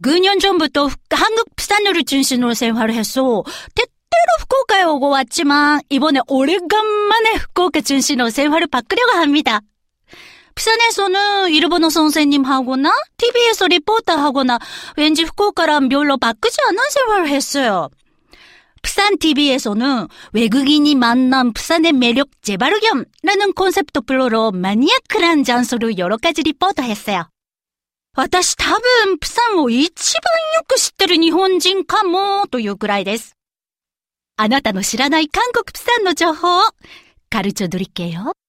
9년 전부터 한국 부산으로 준신으로 생활을 했어. 때때로 후쿠오카에 오고 왔지만 이번에 오래간만에 후쿠오카 준신으로 생활을 바꾸려고 합니다. 부산에서는 일본어 선생님하거나 TV에서 리포터하거나 왠지 후쿠오카랑 별로 바꾸지 않은 생활을 했어요. 부산 TV에서는 외국인이 만난 부산의 매력 재발견라는 콘셉트별로 마니아크한 장소로 여러 가지 리포터했어요. 私多分プサンを一番よく知ってる日本人かもというくらいです。あなたの知らない韓国プサンの情報をカルチョドリケよ。